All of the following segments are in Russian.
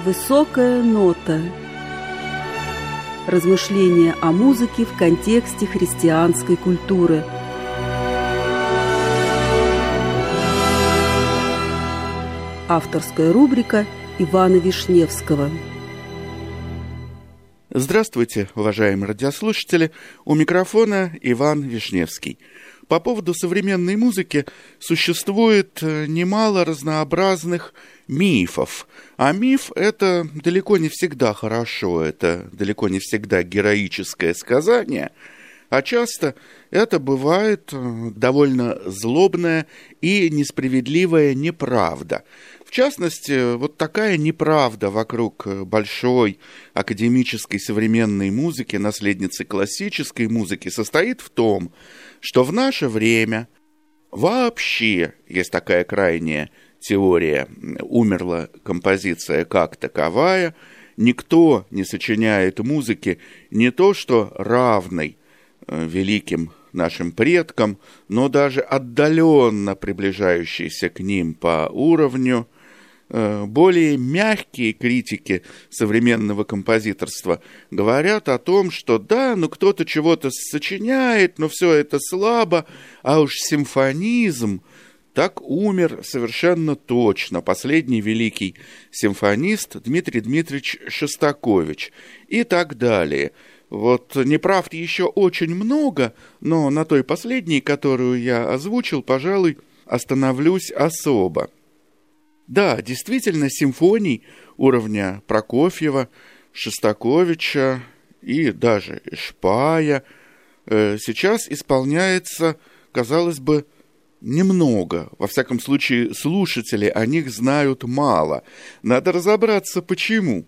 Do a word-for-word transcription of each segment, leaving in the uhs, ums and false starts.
Высокая нота. Размышления о музыке в контексте христианской культуры. Авторская рубрика Ивана Вишневского. Здравствуйте, уважаемые радиослушатели. У микрофона Иван Вишневский. По поводу современной музыки существует немало разнообразных мифов. А миф — это далеко не всегда хорошо, это далеко не всегда героическое сказание, а часто это бывает довольно злобная и несправедливая неправда. В частности, вот такая неправда вокруг большой академической современной музыки, наследницы классической музыки, состоит в том, что в наше время вообще есть такая крайняя теория, умерла композиция как таковая, никто не сочиняет музыки не то что равной великим нашим предкам, но даже отдаленно приближающейся к ним по уровню. Более мягкие критики современного композиторства говорят о том, что да, ну кто-то чего-то сочиняет, но все это слабо, а уж симфонизм так умер совершенно точно. Последний великий симфонист Дмитрий Дмитриевич Шостакович и так далее. Вот неправд еще очень много, но на той последней, которую я озвучил, пожалуй, остановлюсь особо. Да, действительно, симфоний уровня Прокофьева, Шостаковича и даже Шпая э, сейчас исполняется, казалось бы, немного. Во всяком случае, слушатели о них знают мало. Надо разобраться, почему.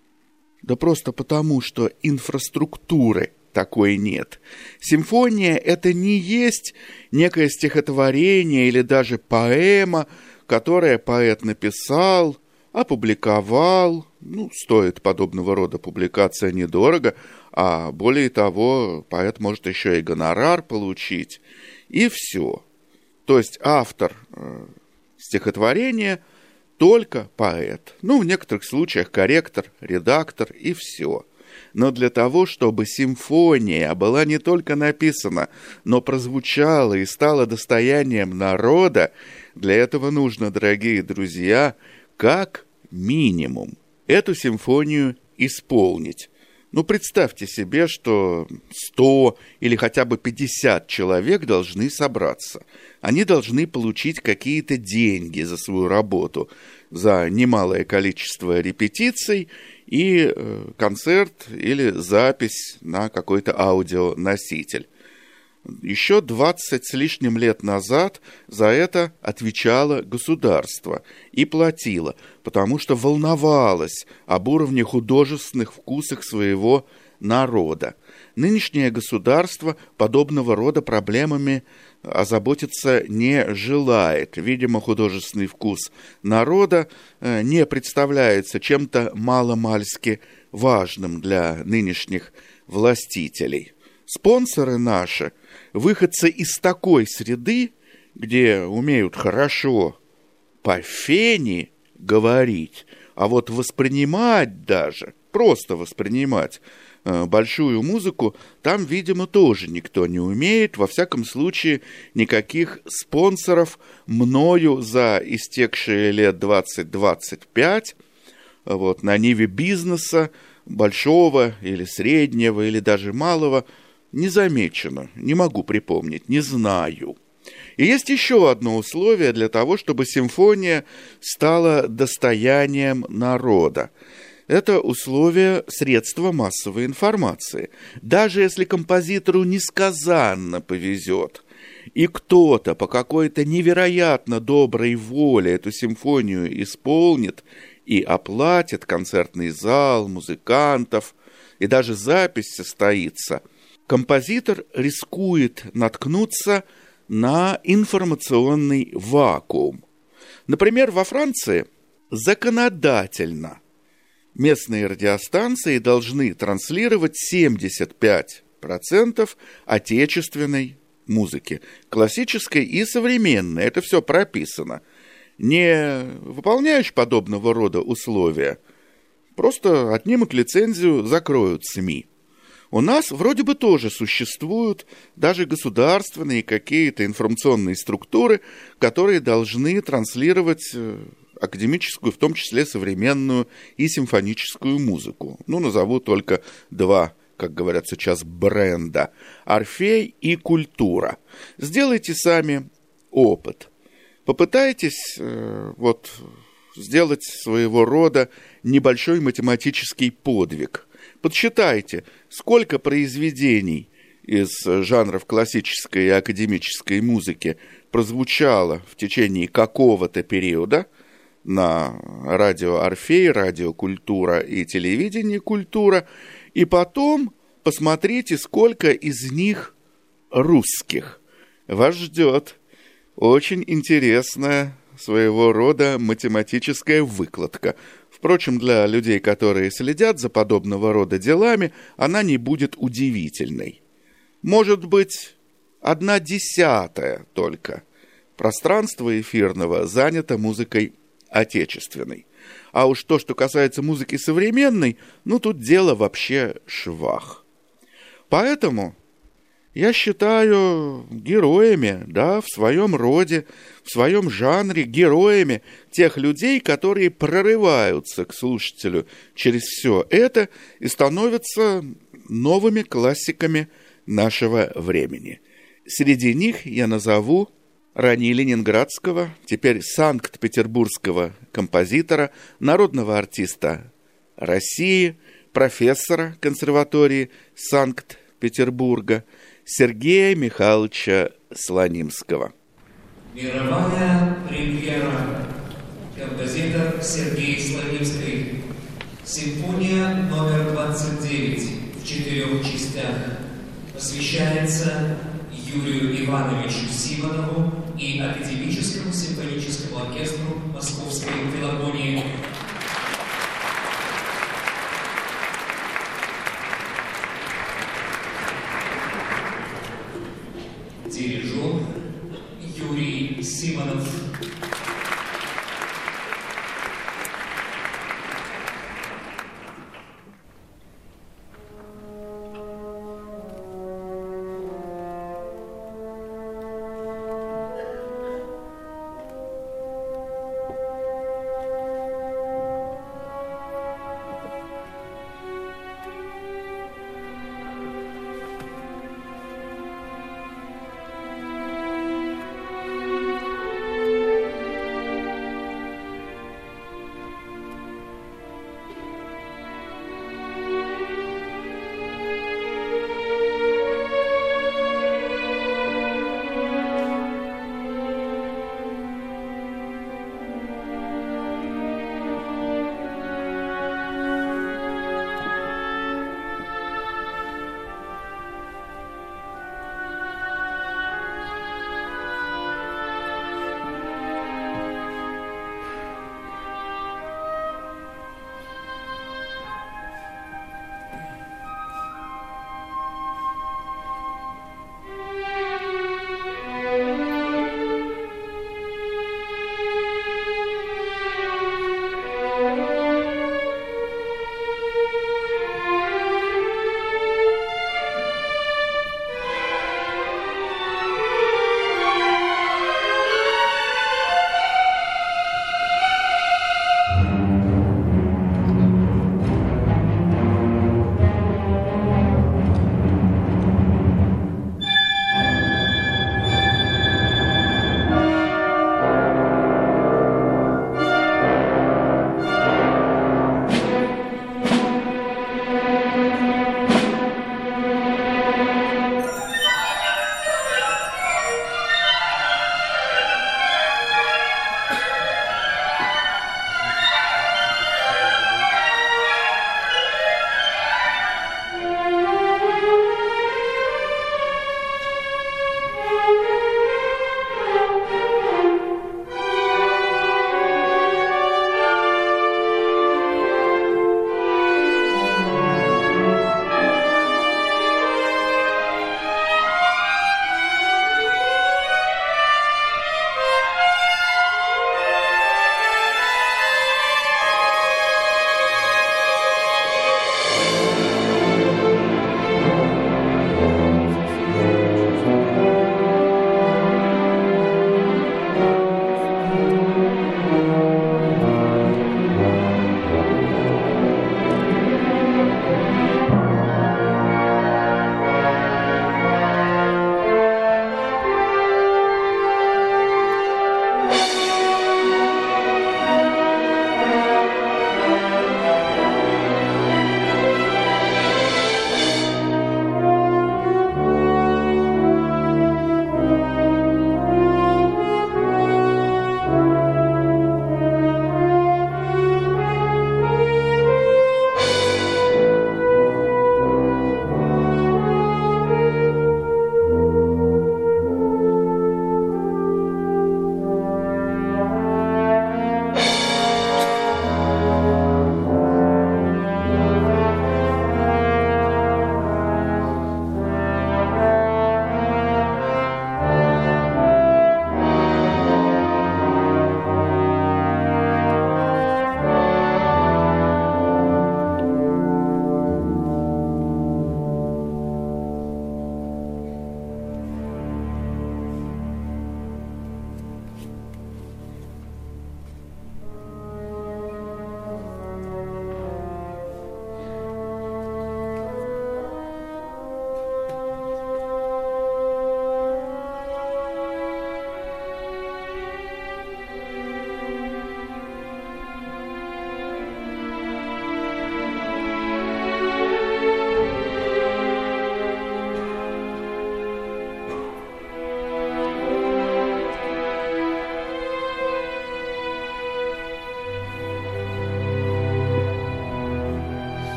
Да просто потому, что инфраструктуры такой нет. Симфония — это не есть некое стихотворение или даже поэма, которое поэт написал, опубликовал. Ну, стоит подобного рода публикация недорого, а более того, поэт может еще и гонорар получить. И все. То есть автор э, стихотворения только поэт. Ну, в некоторых случаях корректор, редактор и все. Но для того, чтобы симфония была не только написана, но прозвучала и стала достоянием народа, для этого нужно, дорогие друзья, как минимум эту симфонию исполнить. Ну, представьте себе, что сто или хотя бы пятьдесят человек должны собраться. Они должны получить какие-то деньги за свою работу, за немалое количество репетиций и э, концерт или запись на какой-то аудионоситель. Еще двадцать с лишним лет назад за это отвечало государство и платило, потому что волновалось об уровне художественных вкусов своего народа. Нынешнее государство подобного рода проблемами озаботиться не желает. Видимо, художественный вкус народа не представляется чем-то маломальски важным для нынешних властителей. Спонсоры наши, выходцы из такой среды, где умеют хорошо по фене говорить, а вот воспринимать даже, просто воспринимать э, большую музыку, там, видимо, тоже никто не умеет. Во всяком случае, никаких спонсоров мною за истекшие лет двадцать-двадцать пять вот, на ниве бизнеса, большого или среднего, или даже малого, не замечено, не могу припомнить, не знаю. И есть еще одно условие для того, чтобы симфония стала достоянием народа. Это условие средства массовой информации. Даже если композитору несказанно повезет, и кто-то по какой-то невероятно доброй воле эту симфонию исполнит и оплатит концертный зал, музыкантов, и даже запись состоится, композитор рискует наткнуться на информационный вакуум. Например, во Франции законодательно местные радиостанции должны транслировать семьдесят пять процентов отечественной музыки, классической и современной. Это все прописано. Не выполняешь подобного рода условия, Просто отнимут лицензию, закроют СМИ. У нас вроде бы тоже существуют даже государственные какие-то информационные структуры, которые должны транслировать академическую, в том числе современную и симфоническую музыку. Ну, назову только два, как говорят сейчас, бренда. «Орфей» и «Культура». Сделайте сами опыт. Попытайтесь э, вот, сделать своего рода небольшой математический подвиг. Подсчитайте, сколько произведений из жанров классической и академической музыки прозвучало в течение какого-то периода на радио «Орфей», радио «Культура» и телевидении «Культура», и потом посмотрите, сколько из них русских. Вас ждет очень интересная своего рода математическая выкладка. Впрочем, для людей, которые следят за подобного рода делами, она не будет удивительной. Может быть, одна десятая только пространства эфирного занято музыкой отечественной. А уж то, что касается музыки современной, ну, тут дело вообще швах. Поэтому я считаю героями, да, в своем роде, в своем жанре, героями тех людей, которые прорываются к слушателю через все это и становятся новыми классиками нашего времени. Среди них я назову ранее ленинградского, теперь санкт-петербургского композитора, народного артиста России, профессора консерватории Санкт-Петербурга Сергея Михайловича Слонимского. Мировая премьера. Композитор Сергей Слонимский. Симфония номер двадцать девять в четырех частях. Посвящается Юрию Ивановичу Симонову и Академическому симфоническому оркестру Московской филармонии. Дирижер Юрий Симонов.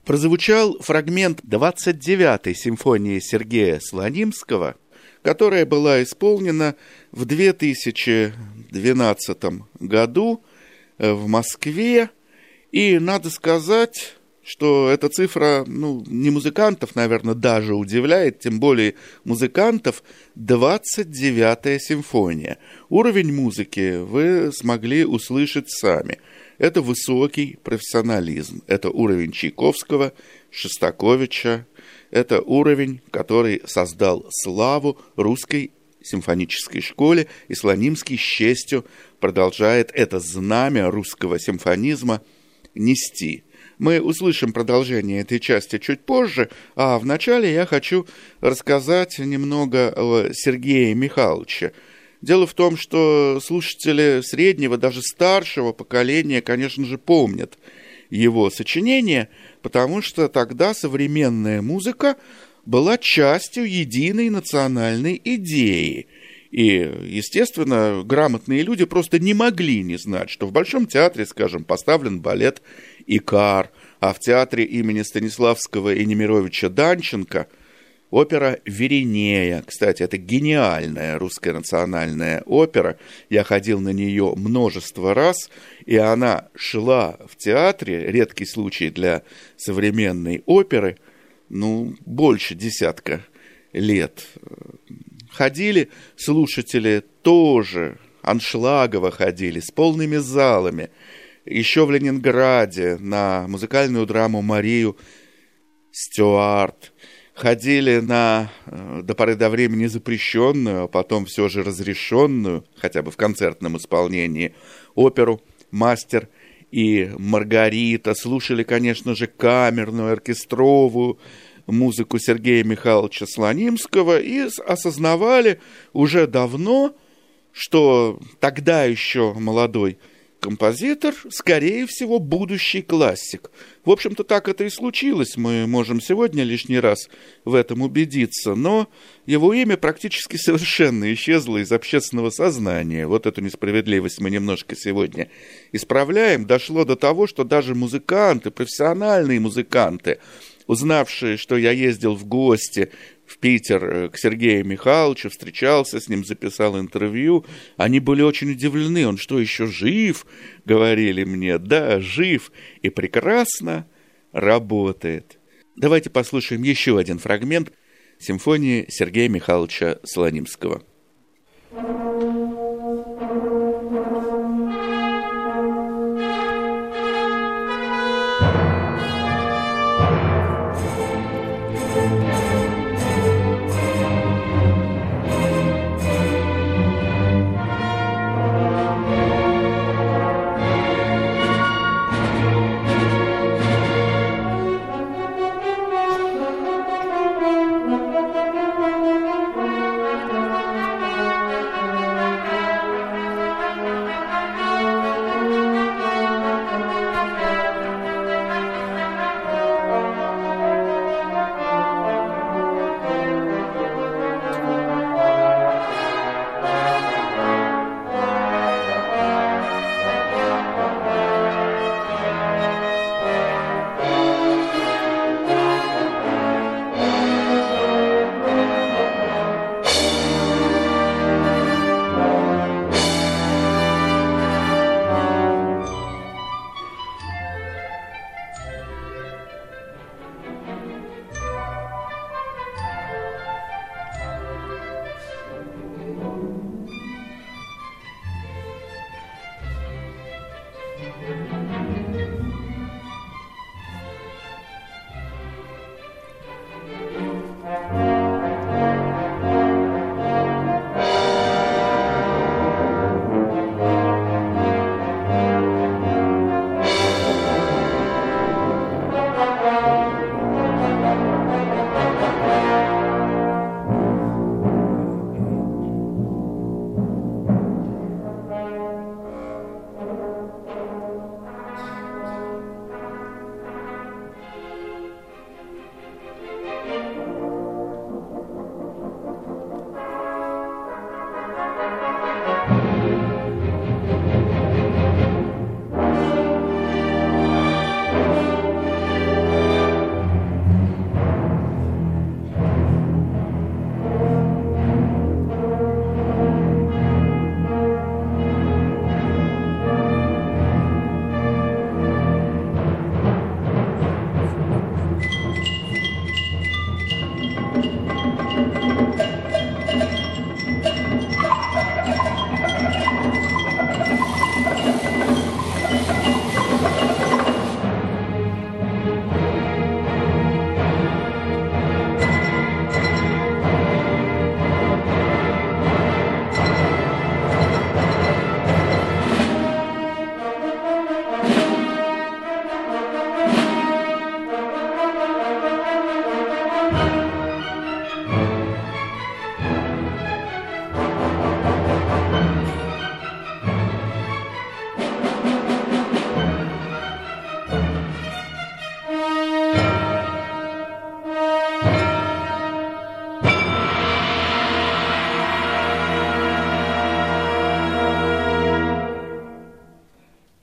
Прозвучал фрагмент двадцать девятой симфонии Сергея Слонимского, которая была исполнена в две тысячи двенадцатом году в Москве. И надо сказать, что эта цифра, ну, не музыкантов, наверное, даже удивляет, тем более музыкантов, двадцать девятая симфония. Уровень музыки вы смогли услышать сами. Это высокий профессионализм, это уровень Чайковского, Шостаковича, это уровень, который создал славу русской симфонической школе, и Слонимский с честью продолжает это знамя русского симфонизма нести. Мы услышим продолжение этой части чуть позже, а вначале я хочу рассказать немного о Сергее Михайловиче. Дело в том, что слушатели среднего, даже старшего поколения, конечно же, помнят его сочинения, потому что тогда современная музыка была частью единой национальной идеи. И, естественно, грамотные люди просто не могли не знать, что в Большом театре, скажем, поставлен балет «Икар», а в театре имени Станиславского и Немировича Данченко опера «Веринея». Кстати, это гениальная русская национальная опера. Я ходил на нее множество раз, и она шла в театре, редкий случай для современной оперы, ну, больше десятка лет. Ходили слушатели тоже, аншлагово ходили, с полными залами. Еще в Ленинграде на музыкальную драму «Марию Стюарт». Ходили на до поры до времени запрещенную, а потом все же разрешенную, хотя бы в концертном исполнении, оперу «Мастер и Маргарита». Слушали, конечно же, камерную, оркестровую музыку Сергея Михайловича Слонимского и осознавали уже давно, что тогда еще молодой композитор, скорее всего, будущий классик. В общем-то, так это и случилось. Мы можем сегодня лишний раз в этом убедиться, но его имя практически совершенно исчезло из общественного сознания. Вот эту несправедливость мы немножко сегодня исправляем. Дошло до того, что даже музыканты, профессиональные музыканты, узнавшие, что я ездил в гости в Питер к Сергею Михайловичу, встречался с ним, записал интервью, они были очень удивлены. Он что, еще жив? Говорили мне. Да, жив и прекрасно работает. Давайте послушаем еще один фрагмент симфонии Сергея Михайловича Слонимского. Thank you.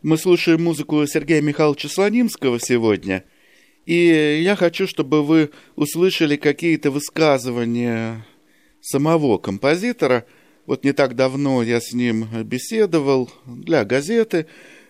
Мы слушаем музыку Сергея Михайловича Слонимского сегодня, и я хочу, чтобы вы услышали какие-то высказывания самого композитора. Вот не так давно я с ним беседовал для газеты,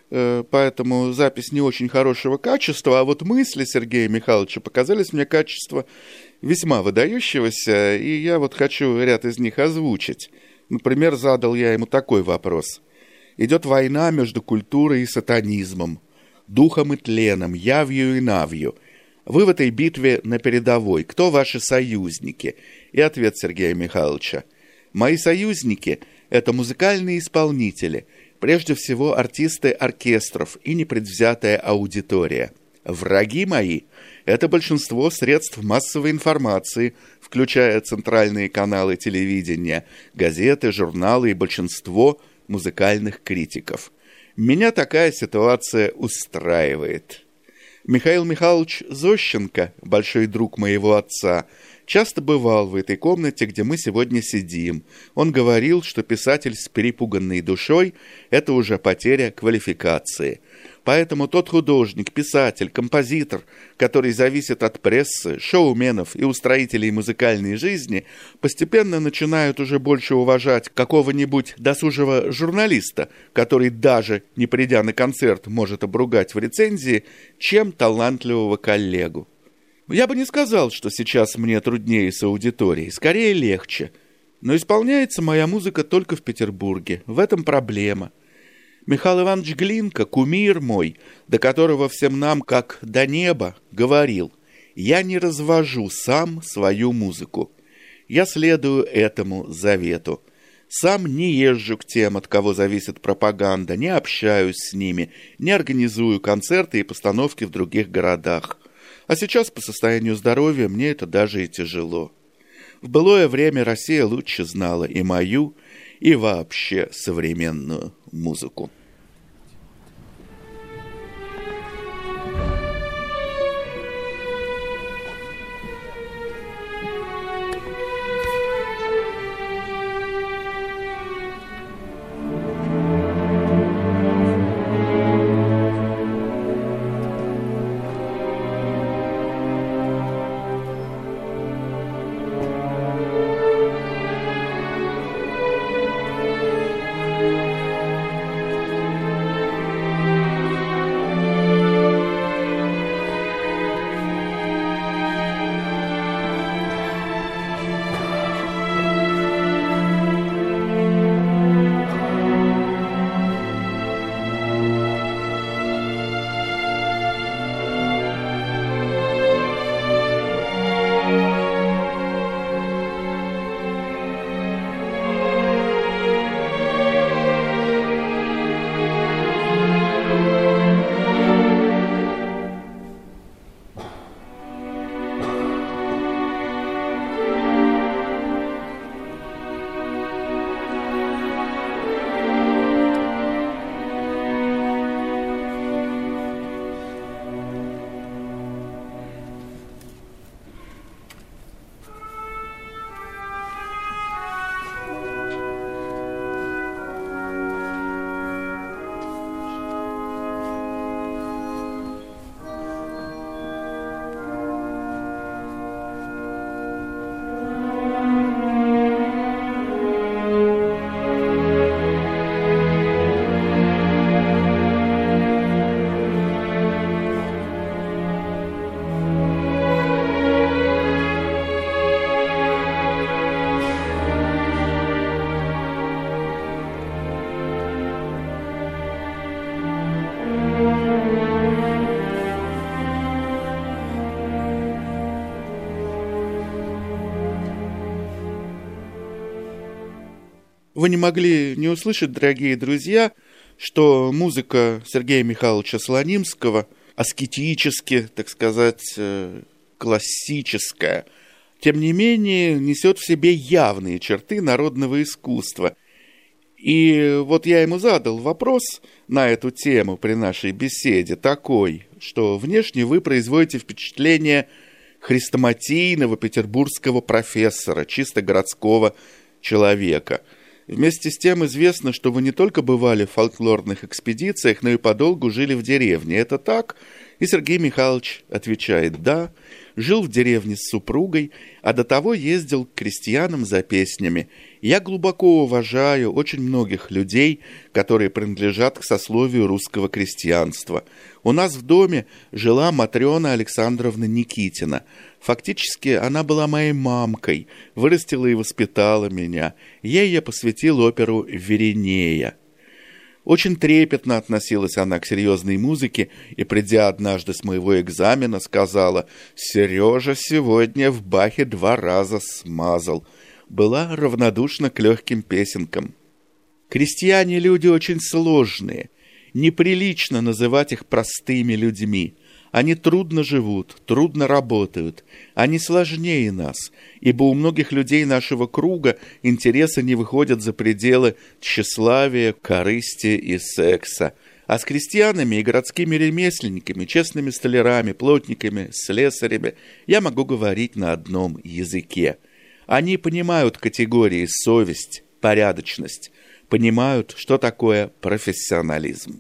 поэтому запись не очень хорошего качества, а вот мысли Сергея Михайловича показались мне качества весьма выдающегося, и я вот хочу ряд из них озвучить. Например, задал я ему такой вопрос. Идет война между культурой и сатанизмом, духом и тленом, явью и навью. Вы в этой битве на передовой. Кто ваши союзники? И ответ Сергея Михайловича. Мои союзники – это музыкальные исполнители, прежде всего артисты оркестров и непредвзятая аудитория. Враги мои – это большинство средств массовой информации, включая центральные каналы телевидения, газеты, журналы и большинство музыкальных критиков. Меня такая ситуация устраивает. Михаил Михайлович Зощенко, большой друг моего отца, часто бывал в этой комнате, где мы сегодня сидим. Он говорил, что писатель с перепуганной душой – это уже потеря квалификации. Поэтому тот художник, писатель, композитор, который зависит от прессы, шоуменов и устроителей музыкальной жизни, постепенно начинают уже больше уважать какого-нибудь досужего журналиста, который даже, не придя на концерт, может обругать в рецензии, чем талантливого коллегу. Я бы не сказал, что сейчас мне труднее с аудиторией, скорее легче. Но исполняется моя музыка только в Петербурге. В этом проблема. Михаил Иванович Глинка, кумир мой, до которого всем нам, как до неба, говорил: «Я не развожу сам свою музыку. Я следую этому завету. Сам не езжу к тем, от кого зависит пропаганда, не общаюсь с ними, не организую концерты и постановки в других городах. А сейчас по состоянию здоровья мне это даже и тяжело. В былое время Россия лучше знала и мою, и вообще современную музыку». Вы не могли не услышать, дорогие друзья, что музыка Сергея Михайловича Слонимского аскетически, так сказать, классическая, тем не менее несет в себе явные черты народного искусства. И вот я ему задал вопрос на эту тему при нашей беседе такой, что внешне вы производите впечатление хрестоматийного петербургского профессора, чисто городского человека. Вместе с тем известно, что вы не только бывали в фольклорных экспедициях, но и подолгу жили в деревне. Это так? И Сергей Михайлович отвечает: да, жил в деревне с супругой, а до того ездил к крестьянам за песнями. Я глубоко уважаю очень многих людей, которые принадлежат к сословию русского крестьянства. У нас в доме жила Матрена Александровна Никитина. Фактически она была моей мамкой, вырастила и воспитала меня. Ей я посвятил оперу «Веринея». Очень трепетно относилась она к серьезной музыке и, придя однажды с моего экзамена, сказала: «Сережа сегодня в Бахе два раза смазал». Была равнодушна к легким песенкам. Крестьяне люди очень сложные. Неприлично называть их простыми людьми. Они трудно живут, трудно работают. Они сложнее нас, ибо у многих людей нашего круга интересы не выходят за пределы тщеславия, корысти и секса. А с крестьянами и городскими ремесленниками, честными столярами, плотниками, слесарями я могу говорить на одном языке. Они понимают категории совесть, порядочность, понимают, что такое профессионализм.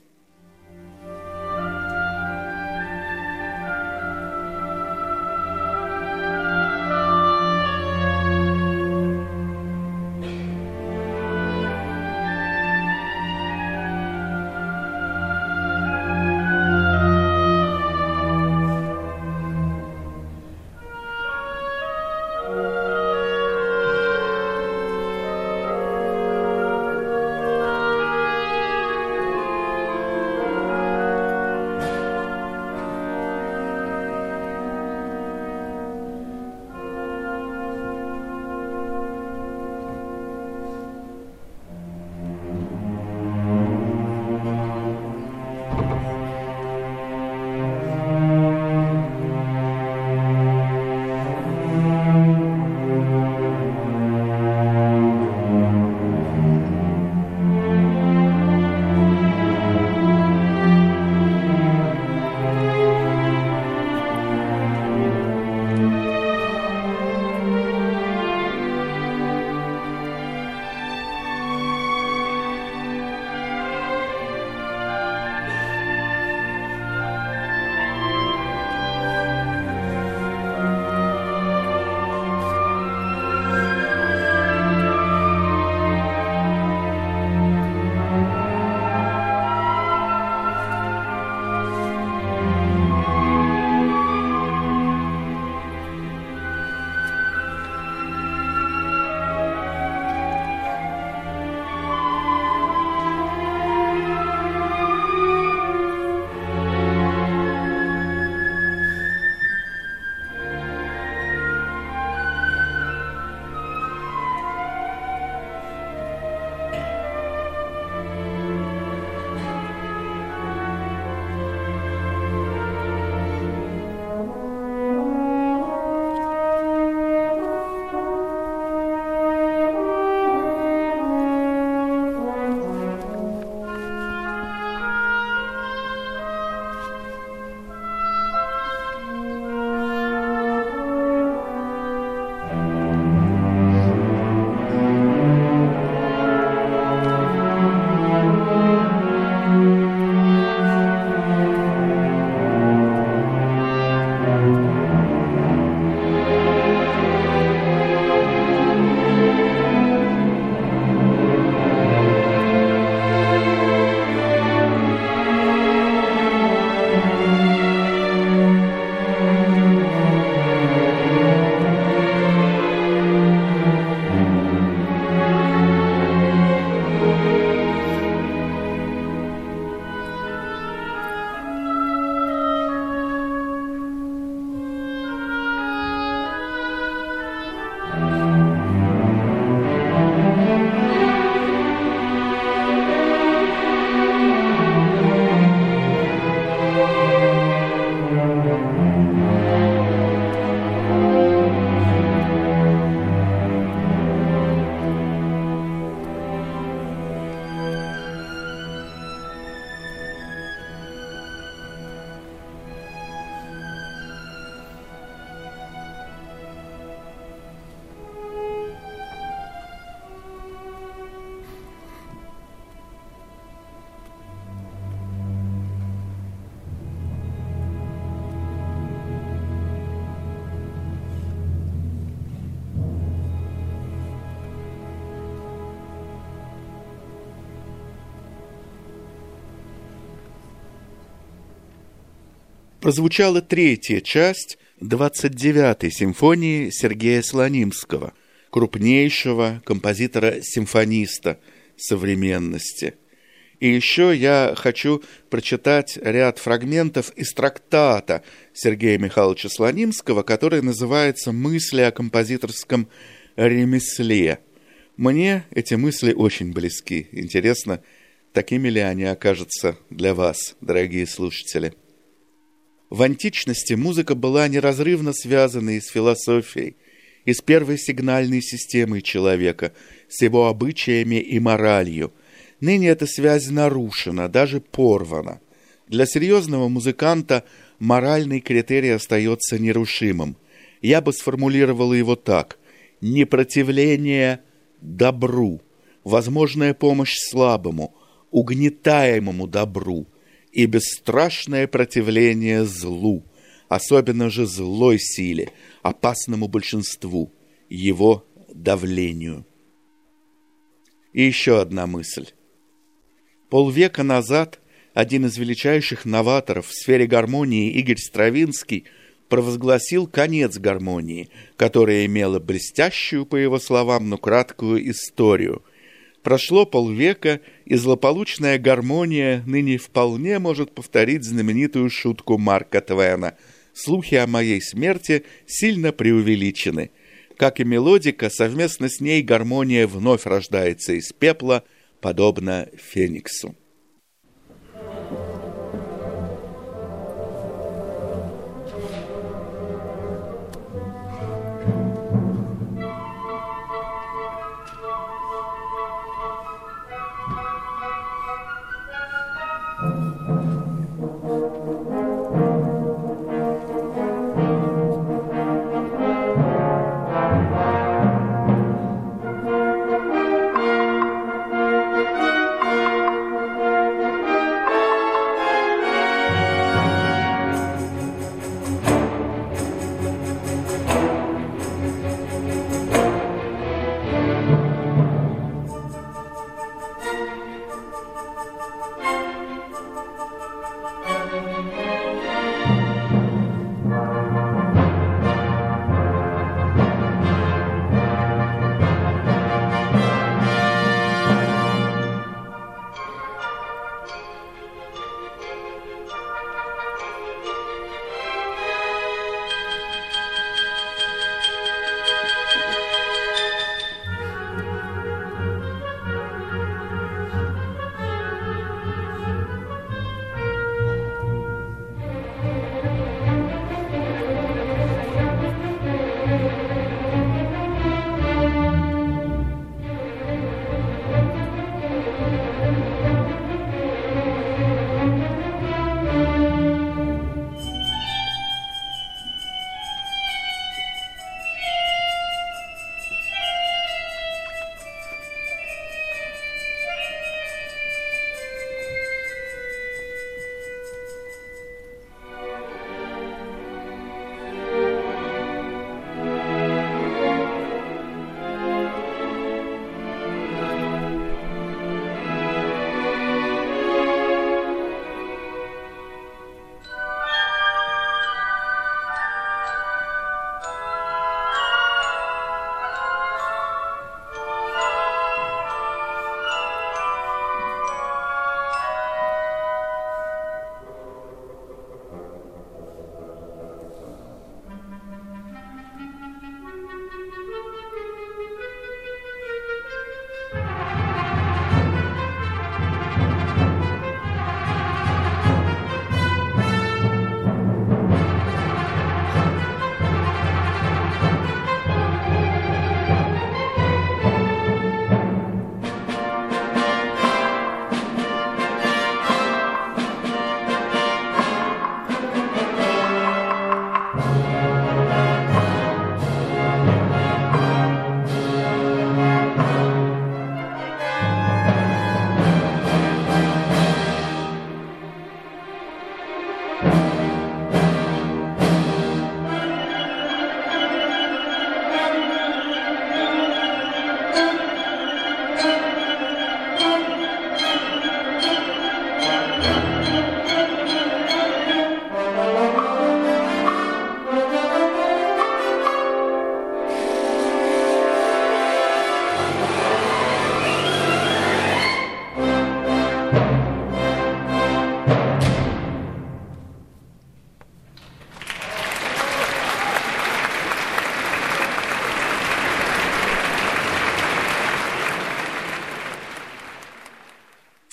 прозвучала третья часть двадцать девятой симфонии Сергея Слонимского, крупнейшего композитора-симфониста современности. И еще я хочу прочитать ряд фрагментов из трактата Сергея Михайловича Слонимского, который называется «Мысли о композиторском ремесле». Мне эти мысли очень близки. Интересно, такими ли они окажутся для вас, дорогие слушатели? В античности музыка была неразрывно связана и с философией, и с первой сигнальной системой человека, с его обычаями и моралью. Ныне эта связь нарушена, даже порвана. Для серьезного музыканта моральный критерий остается нерушимым. Я бы сформулировал его так: непротивление добру, возможная помощь слабому, угнетаемому добру и бесстрашное противление злу, особенно же злой силе, опасному большинству, его давлению. И еще одна мысль. Полвека назад один из величайших новаторов в сфере гармонии Игорь Стравинский провозгласил конец гармонии, которая имела блестящую, по его словам, но краткую историю. Прошло полвека, и злополучная гармония ныне вполне может повторить знаменитую шутку Марка Твена: «Слухи о моей смерти сильно преувеличены». Как и мелодика, совместно с ней гармония вновь рождается из пепла, подобно фениксу.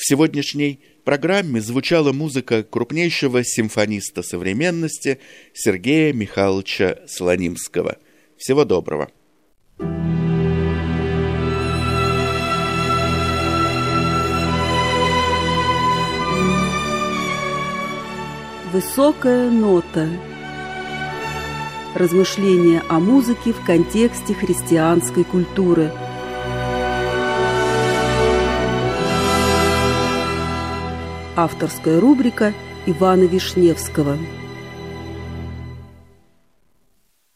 сегодняшней программе звучала музыка крупнейшего симфониста современности Сергея Михайловича Слонимского. Всего доброго. Высокая нота. Размышления о музыке в контексте христианской культуры. Авторская рубрика Ивана Вишневского.